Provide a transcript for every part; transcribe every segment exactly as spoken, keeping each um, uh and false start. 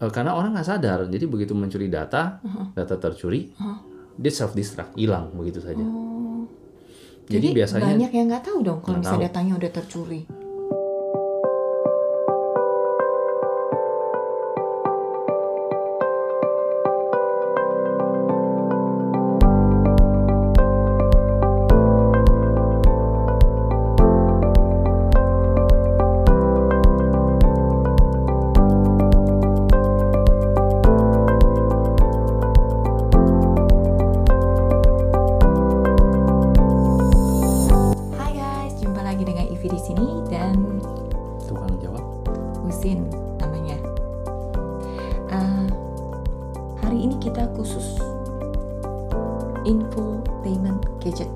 Uh, karena orang nggak sadar, jadi begitu mencuri data, Uh-huh. data tercuri, Uh-huh. dia self destruct, hilang begitu saja. Oh. Jadi, Jadi biasanya banyak yang nggak tahu dong kalau nggak misalnya tahu. datanya udah tercuri. Hai guys, jumpa lagi dengan Ivy di sini dan Tukang jawab. Husin namanya. Uh, hari ini kita khusus infotainment gadget.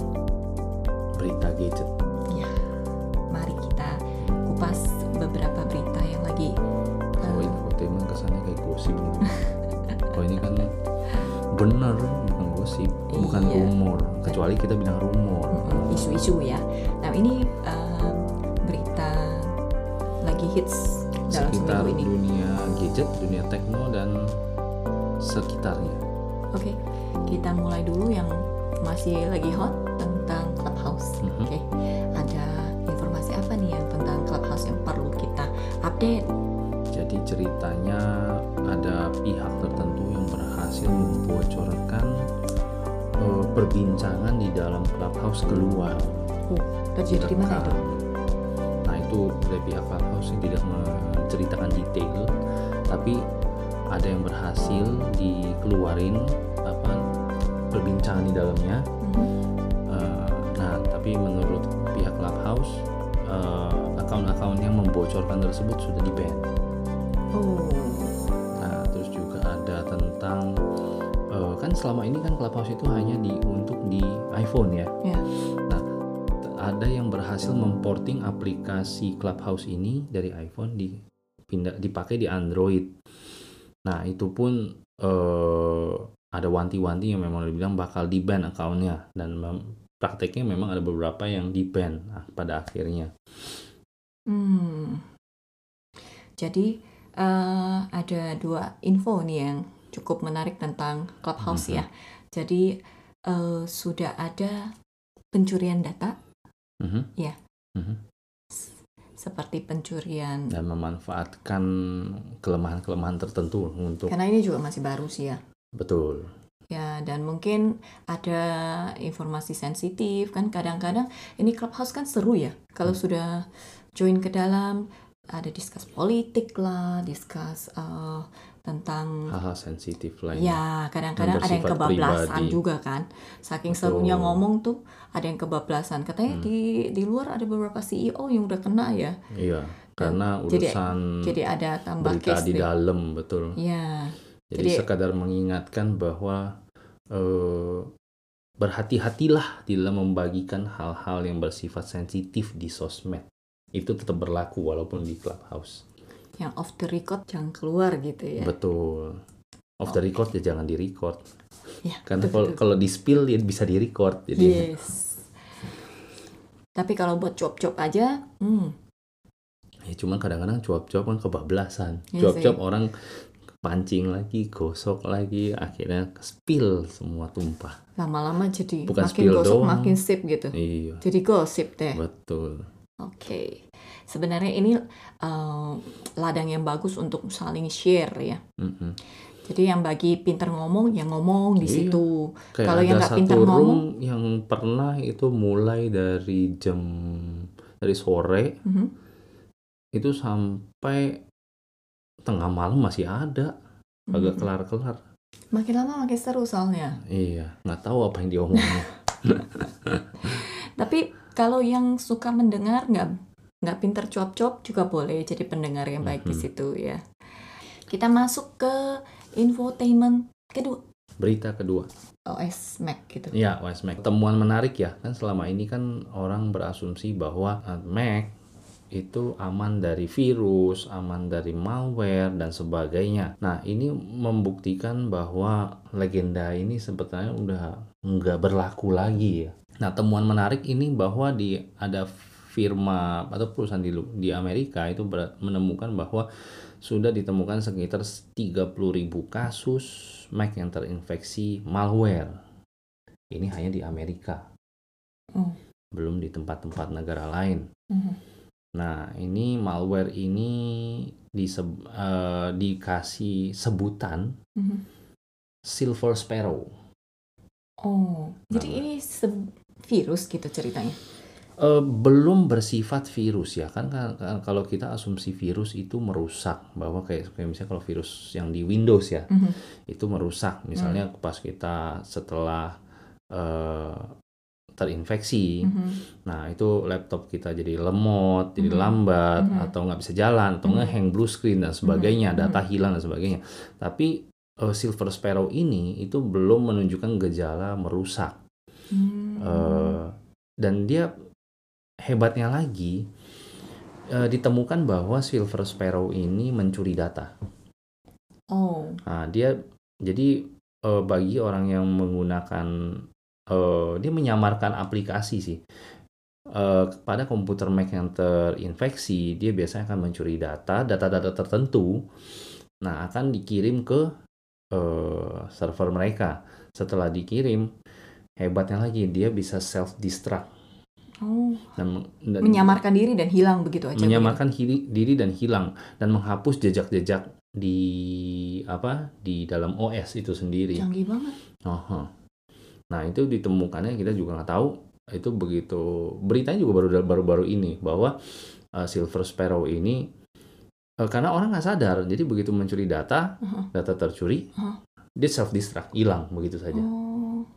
Berita gadget. Ya, mari kita kupas beberapa berita yang lagi. Kalau infotainment kesannya kayak gosip gitu. Kalau ini kan benar, bukan gosip, bukan Iya. rumor. Kecuali kita bilang rumor. Mm-mm, isu-isu ya. Nah ini uh, berita lagi hits dalam Sekitar seminggu ini. dunia gadget, dunia tekno dan sekitarnya. Oke, kita mulai dulu yang masih lagi hot tentang Clubhouse. Mhm. Oke, ada informasi apa nih yang tentang Clubhouse yang perlu kita update? Jadi ceritanya ada pihak tertentu yang berhasil membocorkan uh, perbincangan di dalam Clubhouse keluar. Oh, terjadi di mana itu? Nah itu dari pihak Clubhouse yang tidak menceritakan detail, tapi ada yang berhasil dikeluarin apa perbincangan di dalamnya. Mhm. Uh, nah tapi menurut pihak Clubhouse uh, akun-akun yang membocorkan tersebut sudah di-ban. Oh, Nah terus juga ada tentang uh, kan selama ini kan Clubhouse itu hanya di untuk di iPhone ya. ya. Nah t- ada yang berhasil memporting aplikasi Clubhouse ini dari iPhone dipindah dipakai di Android. Nah itu pun uh, ada wanti-wanti yang memang dibilang bakal di-ban akunnya, dan mem- prakteknya memang ada beberapa yang di-ban nah, pada akhirnya. Hmm. Jadi eh, ada dua info nih yang cukup menarik tentang Clubhouse Mhm. ya. Jadi eh, sudah ada pencurian data Mhm. Ya. Mhm. seperti pencurian. Dan memanfaatkan kelemahan-kelemahan tertentu untuk Karena ini juga masih baru sih ya. betul. Ya, dan mungkin ada informasi sensitif kan, kadang-kadang ini Clubhouse kan seru ya. Kalau Hmm. sudah join ke dalam ada discuss politik lah, discuss eh, tentang Hal-hal sensitif lainnya. ya, kadang-kadang Yang ada yang bersifat kebablasan pribadi. juga kan. Saking Betul. serunya ngomong tuh ada yang kebablasan. Katanya Hmm. di di luar ada beberapa C E O yang udah kena ya. Iya, karena Jadi- urusan Jadi ada tambah berita case di deh. dalam, betul. Ya. Jadi, Jadi- sekadar mengingatkan bahwa eh, berhati-hatilah di dalam membagikan hal-hal yang bersifat sensitif di sosmed. Itu tetap berlaku walaupun di Clubhouse. Yang off the record jangan keluar gitu ya. Betul. Off the record ya jangan di record. Ya, Karena betul, kalau betul. kalau di spill ya bisa di record. Jadi Yes. Tapi kalau buat cuap-cuap aja, hmm, ya cuman kadang-kadang cuap-cuap kan kebablasan. Iya Cuap-cuap sih. orang pancing lagi, gosok lagi, akhirnya spill semua tumpah. lama-lama jadi Bukan makin spill gosok doang. makin sip gitu. Iya, Jadi gosip deh. betul. Oke. Sebenarnya ini eh, ladang yang bagus untuk saling share ya. Mm-mm. Jadi yang bagi pinter ngomong, yang ngomong di Iya. situ. Kayak Kalau ada yang nggak satu pinter room ngomong, yang pernah itu mulai dari jam dari sore mhm, itu sampai tengah malam masih ada, agak mhm. kelar-kelar. Makin lama makin seru soalnya. Iya, nggak tahu apa yang diomongnya. Tapi kalau yang suka mendengar nggak nggak pinter cuap-cuap juga boleh jadi pendengar yang baik di Mhm. situ ya. Kita masuk ke infotainment kedua, Berita kedua. O S Mac gitu. Ya, O S Mac. Temuan menarik ya, kan selama ini kan orang berasumsi bahwa uh, Mac itu aman dari virus, aman dari malware dan sebagainya. Nah, ini membuktikan bahwa legenda ini sebetulnya udah nggak berlaku lagi ya. Nah, temuan menarik ini bahwa di ada firma atau perusahaan di lu- di Amerika itu ber- menemukan bahwa sudah ditemukan sekitar tiga puluh ribu kasus Mac yang terinfeksi malware. Ini hanya di Amerika, Oh. belum di tempat-tempat negara lain. Mhm. Nah, ini malware ini diseb- eh, dikasih sebutan Mhm. Silver Sparrow. Oh, jadi Nah. ini se- virus gitu ceritanya. Eh, belum bersifat virus ya kan, kan- kan kalau kita asumsi virus itu merusak, bahwa kayak, kayak misalnya kalau virus yang di Windows ya, Mhm. itu merusak misalnya pas kita setelah eh, terinfeksi. Mhm. Nah, itu laptop kita jadi lemot, jadi Mhm. lambat, Mhm. atau nggak bisa jalan, atau Mhm. ngehang blue screen dan sebagainya, Mhm. data Mhm. hilang dan sebagainya. Tapi eh, Silver Sparrow ini itu belum menunjukkan gejala merusak. Hmm. Eh, dan dia hebatnya lagi, eh, ditemukan bahwa Silver Sparrow ini mencuri data. Oh. Nah, dia jadi eh, bagi orang yang menggunakan, eh, dia menyamarkan aplikasi sih. Eh, pada komputer Mac yang terinfeksi, dia biasanya akan mencuri data, data-data tertentu. Nah, akan dikirim ke eh, server mereka. Setelah dikirim, hebatnya lagi dia bisa self destruct. Oh. Dan, dan Menyamarkan diri dan hilang begitu aja. menyamarkan hiri- diri dan hilang, dan menghapus jejak-jejak di apa di dalam O S itu sendiri. Canggih banget. Aha. Nah, itu ditemukannya kita juga nggak tahu. Itu begitu beritanya juga baru baru-baru ini bahwa uh, Silver Sparrow ini uh, karena orang nggak sadar, jadi begitu mencuri data, Uh-huh. data tercuri, Uh-huh. dia self destruct, hilang begitu saja. Oh.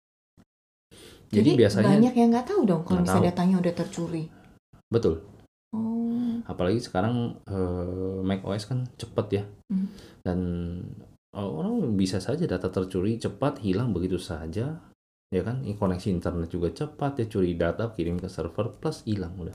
Jadi, Jadi biasanya banyak yang nggak tahu dong kalau nggak misalnya tahu. datanya udah tercuri. Betul. Oh. Apalagi sekarang uh, macOS kan cepet ya. Mhm. Dan uh, orang bisa saja data tercuri cepat, hilang begitu saja. Ya kan, koneksi internet juga cepat, ya curi data, kirim ke server, plus hilang udah.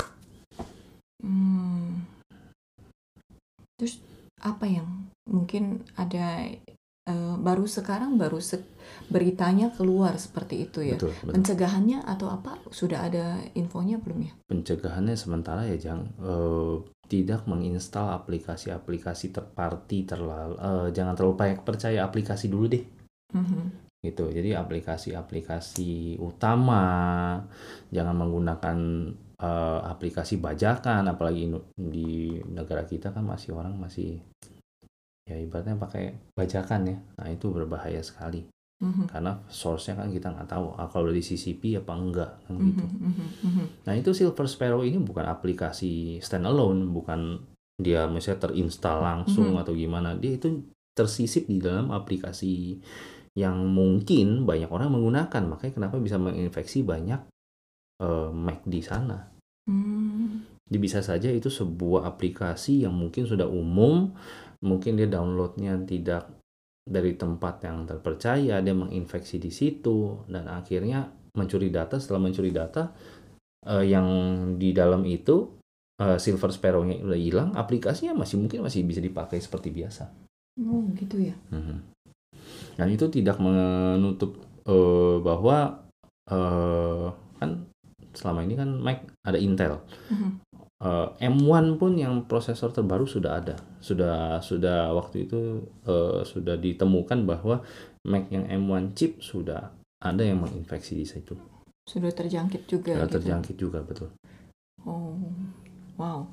Hmm. Terus apa yang mungkin ada eh, baru sekarang baru se- beritanya keluar seperti itu ya? Betul, betul. Pencegahannya atau apa sudah ada infonya belum ya? Pencegahannya sementara ya jangan eh, tidak menginstal aplikasi-aplikasi third party terlalu, eh, jangan terlalu banyak percaya aplikasi dulu deh. Mhm. Gitu. Jadi aplikasi-aplikasi utama, jangan menggunakan eh, aplikasi bajakan, apalagi in- di negara kita kan masih orang masih ya ibaratnya pakai bajakan ya. Nah, itu berbahaya sekali. Mhm. Karena source-nya kan kita nggak tahu ah, kalau di C C P apa enggak kan Mhm. gitu. Mhm. Mhm. Nah, itu Silver Sparrow ini bukan aplikasi standalone, bukan dia misalnya terinstal langsung Mhm. atau gimana. Dia itu tersisip di dalam aplikasi yang mungkin banyak orang menggunakan, makanya kenapa bisa menginfeksi banyak eh, Mac di sana. Hmm. Jadi bisa saja itu sebuah aplikasi yang mungkin sudah umum, mungkin dia downloadnya tidak dari tempat yang terpercaya, dia menginfeksi di situ, dan akhirnya mencuri data. Setelah mencuri data, eh, yang di dalam itu eh, Silver Sparrow-nya udah hilang, aplikasinya masih mungkin masih bisa dipakai seperti biasa. Oh gitu ya. Mhm. Dan itu tidak menutup eh, bahwa eh, kan selama ini kan Mac ada Intel. Mhm. Eh, M satu pun yang prosesor terbaru sudah ada. Sudah sudah waktu itu eh, sudah ditemukan bahwa Mac yang M satu chip sudah ada yang menginfeksi di situ. Sudah terjangkit juga. Sudah gitu. terjangkit juga, betul. Oh, wow.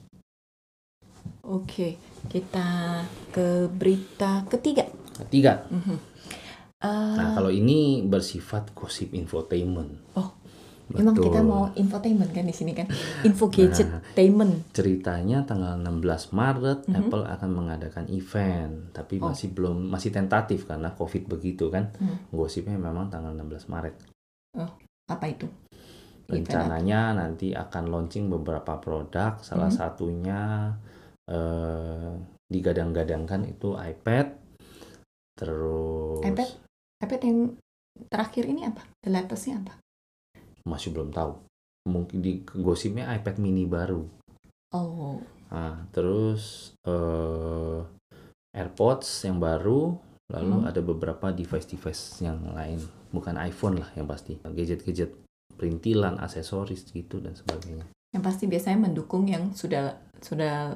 Oke, kita ke berita ketiga. Ketiga. Mhm. Eh, Nah, kalau ini bersifat gosip infotainment. Oh, emang kita Betul. mau infotainment kan di sini kan? Info gadgetainment. Ceritanya tanggal enam belas Maret Mhm. Apple akan mengadakan event, tapi Oh. masih belum masih tentatif karena Covid begitu kan. Hmm. Gosipnya memang tanggal enam belas Maret. Apa itu? Rencananya nanti akan launching beberapa produk, salah Mhm. satunya eh, digadang-gadangkan itu iPad. Terus iPad? iPad yang terakhir ini apa? The latest-nya apa? masih belum tahu. Mungkin di gosipnya iPad mini baru. Oh, Nah, terus eh, AirPods yang baru, lalu Hmm. ada beberapa device-device yang lain, bukan iPhone lah yang pasti, gadget-gadget perintilan, aksesoris gitu dan sebagainya. yang pasti biasanya mendukung yang sudah sudah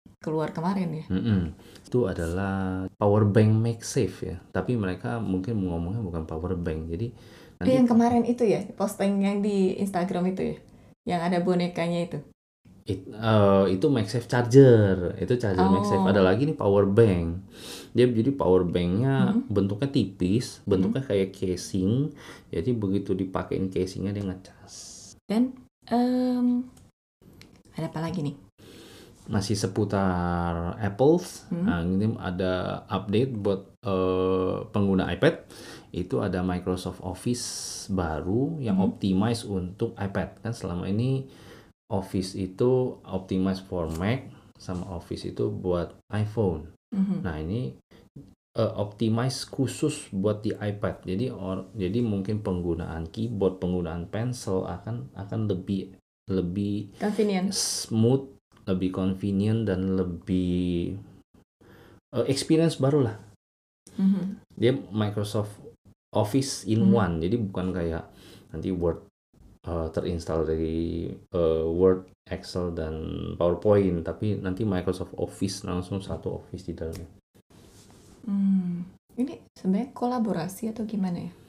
keluar kemarin ya. Mm-mm. Itu adalah power bank MagSafe ya. Tapi mereka mungkin ngomongnya bukan power bank. Jadi Eh, nanti yang kemarin itu ya, posting yang di Instagram itu ya, yang ada bonekanya itu. it- eh, itu MagSafe charger. Itu charger MagSafe. Ada Oh, lagi nih power bank. Dia jadi power banknya mhm, bentuknya tipis, mhm. bentuknya kayak casing. Jadi begitu dipakein casingnya dia ngecas. Dan em, ada apa lagi nih? Masih seputar Apples. Hmm, Nah, ini ada update buat eh, pengguna iPad. Itu ada Microsoft Office baru yang mhm, optimize untuk iPad. Kan selama ini Office itu optimize for Mac, sama Office itu buat iPhone. mhm. Nah, ini eh, optimize khusus buat di iPad. Jadi or, jadi mungkin penggunaan keyboard, penggunaan pencil akan akan lebih lebih Convenient. smooth, lebih convenient dan lebih eh, experience baru lah. Mhm, Dia Microsoft Office in mhm. one. Jadi bukan kayak nanti Word eh, terinstall dari eh, Word, Excel dan PowerPoint, tapi nanti Microsoft Office langsung satu Office di dalamnya. Hmm. Ini sebenarnya kolaborasi atau gimana ya?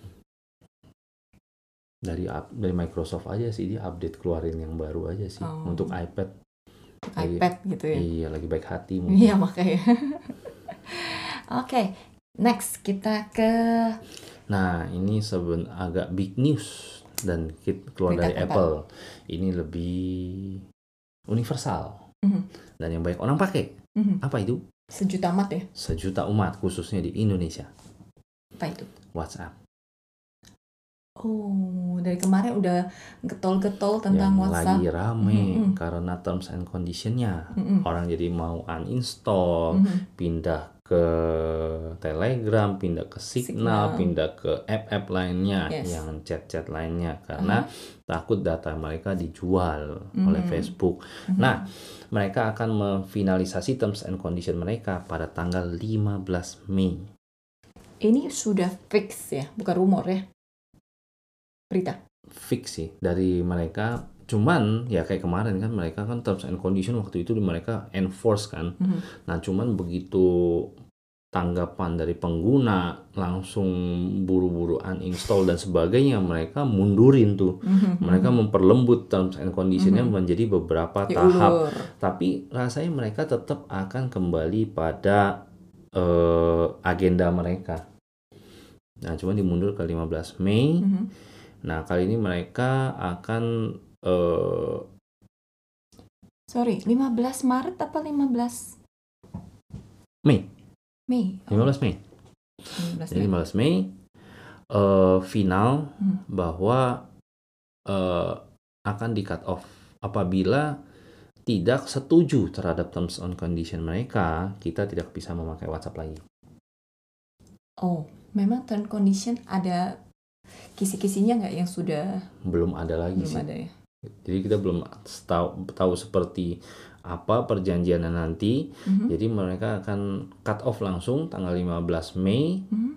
Dari up- dari Microsoft aja sih, dia update keluarin yang baru aja sih Oh, untuk iPad. untuk Lagi iPad gitu ya? iya lagi baik hati Iya mungkin. makanya. Oke, next kita ke Nah, ini seben agak big news dan kit- keluar berita dari keempat. Apple. Ini lebih universal Mhm, dan yang banyak orang pakai. mhm. Apa itu? Sejuta amat ya? Sejuta umat khususnya di Indonesia. Apa itu? WhatsApp. Oh, dari kemarin udah getol-getol tentang Yang WhatsApp. lagi rame Mhm, mhm, karena terms and condition-nya. mhm, Orang jadi mau uninstall, mhm. pindah ke Telegram, pindah ke Signal, Signal. pindah ke app-app lainnya, Yes. yang chat-chat lainnya karena takut data mereka dijual Mhm, oleh Facebook. mhm. Nah, mereka akan memfinalisasi terms and condition mereka pada tanggal lima belas Mei. Ini sudah fix ya, bukan rumor ya? Berita. Fix sih dari mereka. Cuman ya kayak kemarin kan mereka kan terms and condition waktu itu di mereka enforce kan. Mhm, Nah, cuman begitu tanggapan dari pengguna langsung buru-buru uninstall dan sebagainya, mereka mundurin tuh. mhm, Mereka mhm. memperlembut terms and condition-nya Mhm. menjadi beberapa tahap. Diulur. Tapi rasanya mereka tetap akan kembali pada eh, agenda mereka. Nah, cuman dimundur ke lima belas Mei. Mhm. Nah, kali ini mereka akan eh, Sorry, lima belas Maret apa lima belas Mei, Mei? Oh, lima belas Mei. lima belas Jadi Mei. lima belas Mei eh, final Hmm. bahwa eh, akan di cut off apabila tidak setuju terhadap terms and condition mereka, kita tidak bisa memakai WhatsApp lagi. Oh, memang term condition ada kisi-kisinya nggak yang sudah Belum ada lagi belum sih. ada ya? Jadi kita belum tahu tahu seperti apa perjanjiannya nanti. Mhm, Jadi mereka akan cut off langsung tanggal lima belas Mei. mhm.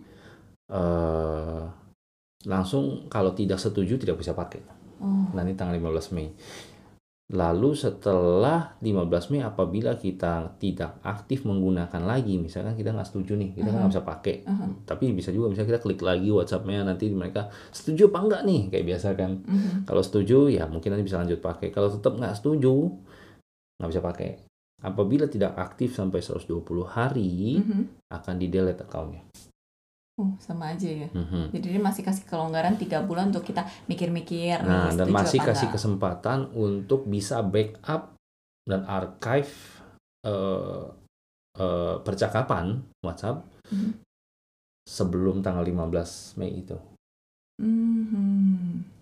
eh, langsung kalau tidak setuju tidak bisa pakai. Oh, Nanti tanggal lima belas Mei. Lalu setelah lima belas Mei apabila kita tidak aktif menggunakan lagi, misalkan kita nggak setuju nih, kita kan nggak bisa pakai. aha. Tapi bisa juga misalnya kita klik lagi WhatsApp-nya, nanti mereka setuju apa enggak nih, kayak biasa kan. Mhm. Kalau setuju ya mungkin nanti bisa lanjut pakai. Kalau tetap nggak setuju, nggak bisa pakai. Apabila tidak aktif sampai seratus dua puluh hari, Mhm. akan di-delete account-nya. Oh, sama aja ya. Mhm. Jadi dia masih kasih kelonggaran tiga bulan untuk kita mikir-mikir Nah, nih dan setuju masih apa kasih enggak. kesempatan untuk bisa backup dan archive eh, eh, percakapan WhatsApp Mhm. sebelum tanggal lima belas Mei itu. Mhm.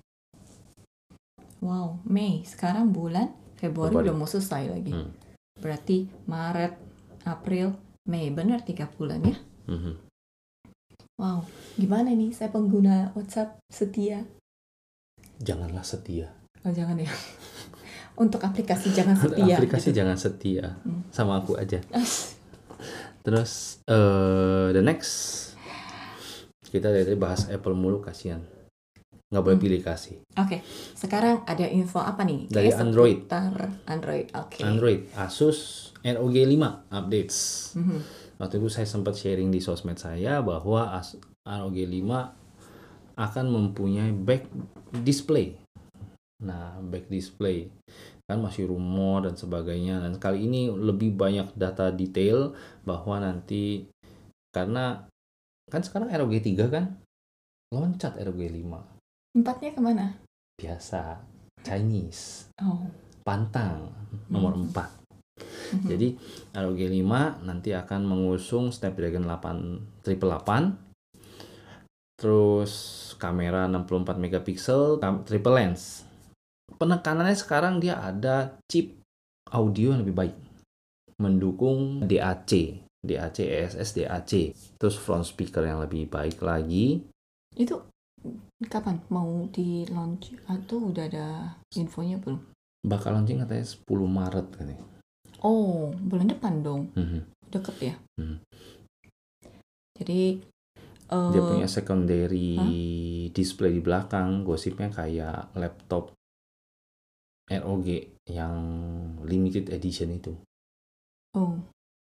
Wow, Mei. Sekarang bulan Februari Februari. udah mau selesai lagi. Hmm. Berarti Maret, April, Mei. Benar tiga bulan ya? Mhm. Wow, gimana nih saya pengguna WhatsApp setia? Janganlah setia. Oh jangan ya. Untuk aplikasi jangan setia. Aplikasi gitu. jangan setia. Hmm. Sama aku aja. Ah, Terus eh, the next kita dari bahas Apple mulu, kasihan. nggak boleh Hmm. pilih kasih. Oke, sekarang ada info apa nih? Dari Kayak Android. seputar Android. Oke. Android, Asus R O G lima updates. Mhm. Waktu itu saya sempat sharing di sosmed saya bahwa As- R O G lima akan mempunyai back display. Nah, back display kan masih rumor dan sebagainya. Dan kali ini lebih banyak data detail bahwa nanti, karena kan sekarang R O G tiga kan loncat R O G lima. Empatnya kemana? Biasa, Chinese, Oh. pantang, nomor Mhm. empat. Mhm. Jadi R O G lima nanti akan mengusung Snapdragon delapan delapan delapan, terus kamera enam puluh empat megapiksel, kam- triple lens. Penekanannya sekarang dia ada chip audio yang lebih baik, mendukung D A C, D A C, E S S, D A C. Terus front speaker yang lebih baik lagi. Itu kapan mau di launch atau udah ada infonya belum? Bakal launching katanya sepuluh Maret katanya. Oh, bulan depan dong. Mhm. Deket ya. Mhm. Jadi Dia eh, punya secondary Hah? display di belakang, gosipnya kayak laptop R O G yang limited edition itu. oh,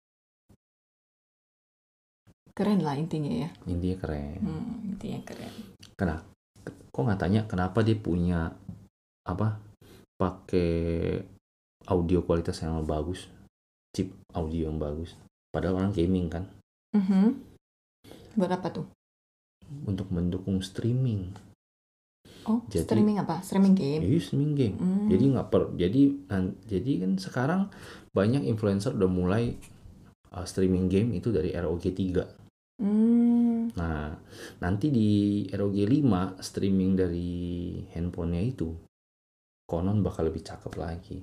keren lah intinya ya. Intinya keren. Hmm, intinya keren. Kenapa? Kok nggak tanya kenapa dia punya apa? Pakai audio kualitas yang bagus, chip audio yang bagus. Padahal orang gaming kan, Mhm. Buat apa tuh? untuk mendukung streaming. Oh, Jadi- streaming apa? Streaming game. Jadi streaming game. Hmm. Jadi nggak per. Jadi nan- jadi kan sekarang banyak influencer udah mulai uh, streaming game itu dari R O G tiga. Hmm. Nah, nanti di R O G lima streaming dari handphonenya itu konon bakal lebih cakep lagi.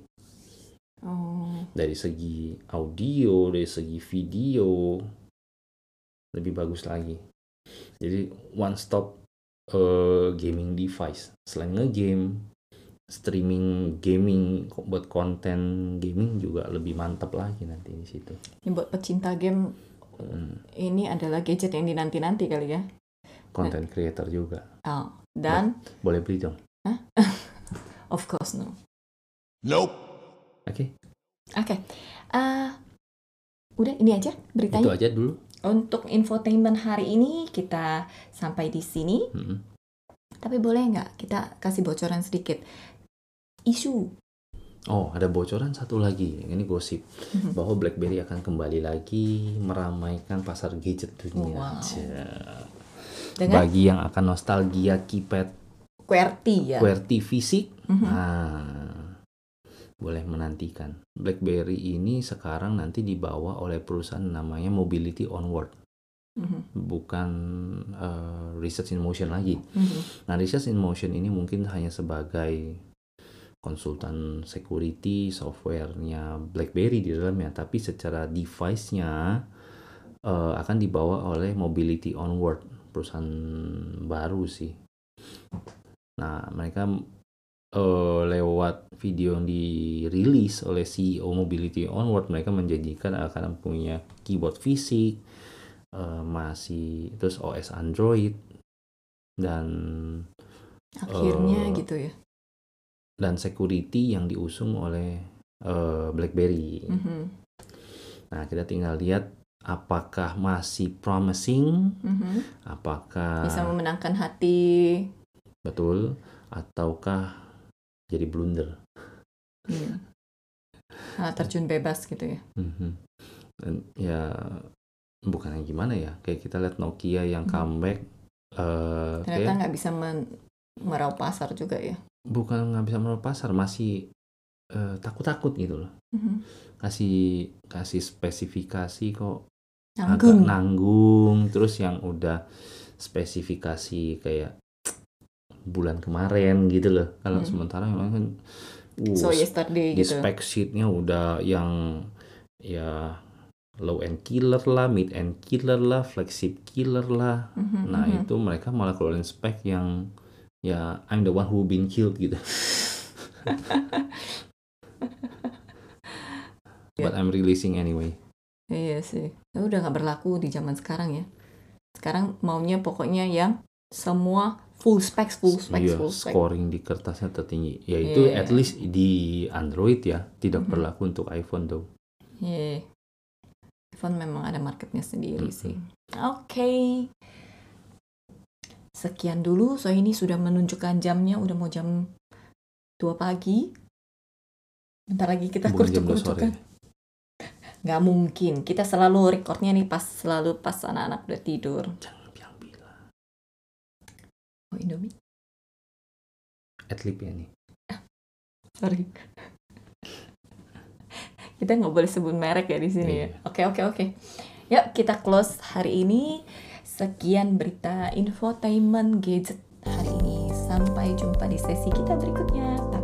Oh. Dari segi audio, dari segi video lebih bagus lagi. Jadi one stop uh, gaming device. Selain nge-game, streaming gaming ko- buat konten gaming juga lebih mantap lagi nanti di situ. Ini buat pecinta game, Hmm, ini adalah gadget yang dinanti-nanti kali ya. content creator juga. Oh, dan Boleh beli dong. of course no. Nope. Oke, Oke. Eh, udah ini aja itu beritanya. aja dulu. Untuk infotainment hari ini kita sampai di sini. Mm-mm. Tapi boleh nggak kita kasih bocoran sedikit? Isu. Oh, ada bocoran satu lagi. Ini gosip Mhm. bahwa BlackBerry akan kembali lagi meramaikan pasar gadget dunia. Wow. Cia. Dengan Bagi yang akan nostalgia keypad QWERTY ya. QWERTY fisik, Mhm. nah, boleh menantikan. BlackBerry ini sekarang nanti dibawa oleh perusahaan namanya Mobility Onward, Mhm. bukan uh, Research in Motion lagi. Mhm. Nah, Research in Motion ini mungkin hanya sebagai konsultan security softwarenya BlackBerry di dalamnya, tapi secara device-nya uh, akan dibawa oleh Mobility Onward, perusahaan baru sih. Nah, mereka uh, lewat video yang dirilis oleh C E O Mobility Onward, mereka menjanjikan akan punya keyboard fisik, uh, masih terus O S Android, dan Akhirnya Eh, gitu ya. dan security yang diusung oleh uh, BlackBerry. Mhm. Nah, kita tinggal lihat apakah masih promising, Mhm. apakah Bisa memenangkan hati. betul, ataukah jadi blunder. Hmm. Ah, terjun bebas gitu ya. Mhm. Dan ya bukannya gimana ya, kayak kita lihat Nokia yang Mhm. comeback, eh, Ternyata kayak nggak bisa men- meraup pasar juga ya. bukan nggak bisa meraup pasar, masih eh, takut-takut gitu loh. Mhm. Kasih kasih spesifikasi kok Nanggung. agak nanggung, terus yang udah spesifikasi kayak bulan kemarin gitu loh. Kalau Hmm. sementara yang lain kan uh, So yesterday di gitu. spec sheetnya udah yang ya low end killer lah, mid end killer lah, flagship killer lah. Mhm, Nah, mhm. itu mereka malah keluarin spek yang ya I'm the one who been killed gitu. But I'm releasing anyway. Iya sih. Itu udah nggak berlaku di zaman sekarang ya. Sekarang maunya pokoknya yang semua full specs, full specs, Iya, full specs. scoring di kertasnya tertinggi. Yaitu Yeah. at least di Android ya, tidak Mhm. berlaku untuk iPhone tuh. Yeah. iPhone memang ada marketnya sendiri Mhm. sih. Oke. Sekian dulu, so ini sudah menunjukkan jamnya, udah mau jam dua pagi. Bentar lagi kita Bukan jam dua kurucuk-kurucukan. sore. Nggak mungkin, kita selalu recordnya nih pas selalu pas anak-anak udah tidur. Jangan bilang-bilang. Oh, Indomie? Adlib ya nih. Sorry. Kita nggak boleh sebut merek ya di sini ya. Iya. Oke, oke, oke. Yuk, kita close hari ini. Sekian berita infotainment gadget hari ini. Sampai jumpa di sesi kita berikutnya.